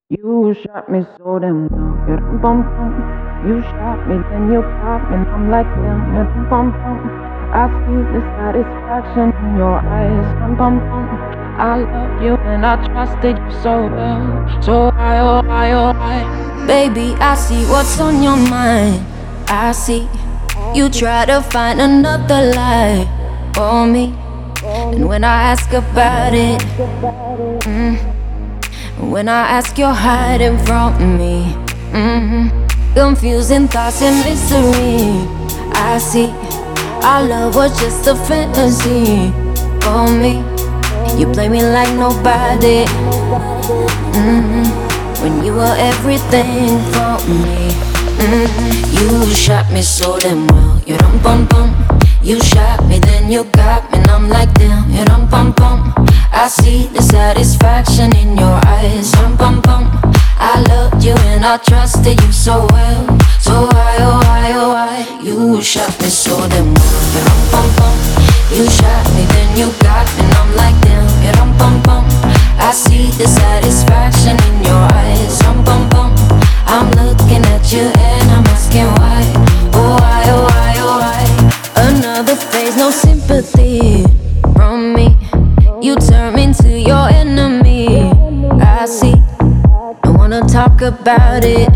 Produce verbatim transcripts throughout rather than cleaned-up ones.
You shot me so damn well. Yeah, dum bum bum. You shot me, then you popped me, and I'm like damn. Yeah, dum bum bum. I see the satisfaction in your eyes. Dum bum bum. I loved you and I trusted you so well. So I, oh I, oh I. Baby, I see what's on your mind. I see you try to find another lie for me. And when I ask about it, mm, when I ask, you're hiding from me. Mm-hmm. Confusing thoughts and mystery. I see our love was just a fantasy for me. You play me like nobody. Mm-hmm. When you were everything for me. Mm-hmm. You shot me so damn well. You dum bum bum. You shot me, then you got me, and I'm like damn. You dum bum bum. I see the satisfaction in your eyes. Dum bum bum. I loved you and I trusted you so well. So why, oh why, oh why? You shot me so damn well. You dum bum bum. You shot me, then you got me, and I'm like damn. You dum bum bum. I see the satisfaction in your eyes. Dum bum bum. I'm looking at you and I'm asking why. Oh why, oh why, oh why? Another phase, no sympathy from me. You turn me into your enemy. I see. I wanna talk about it.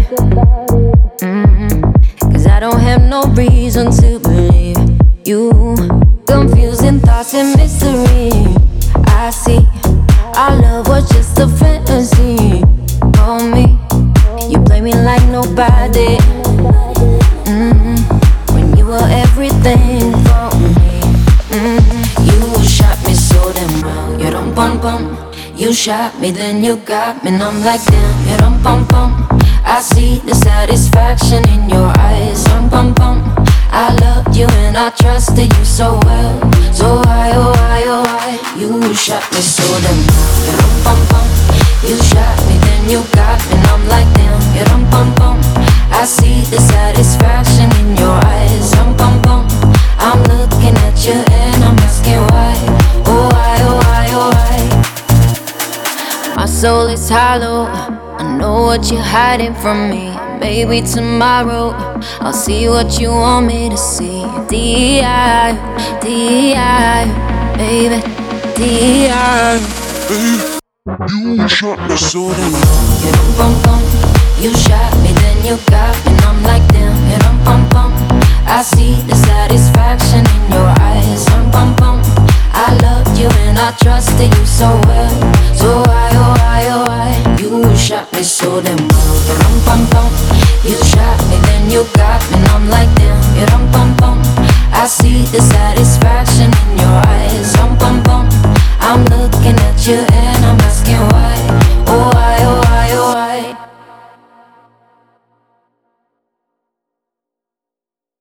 Mm-hmm. Cause I don't have no reason to believe you. Confusing thoughts and mystery. I see. Our love was just a fantasy for me. You play me like nobody. Mm-hmm. When you were everything for me. Mm-hmm. You shot me so damn well. You dum bum bum. You shot me, then you got me, and I'm like damn. You dum bum bum. I see the satisfaction in your eyes. Dum bum bum. I loved you and I trusted you so well. So why, oh why, oh why? You shot me so damn well. You dum bum bum. You shot me, then you got me, and I'm like damn. You dum bum bum. I see the satisfaction in your eyes. Dum bum bum. I'm looking at you and I'm asking why. Oh why, oh why, oh why? My soul is hollow. I know what you're hiding from me. Maybe tomorrow I'll see what you want me to see. D I, D I, baby, D I. You shot me so damn well. You dum bum bum. You shot me, then you got me, and I'm like damn. You dum bum bum. I see the satisfaction in your eyes. Dum bum bum. I loved you and I trusted you so well. So why, oh why, oh why? You shot me so damn well. You dum bum bum. You shot me, then you got me, and I'm like damn. You dum bum bum. I see the satisfaction in your eyes. Dum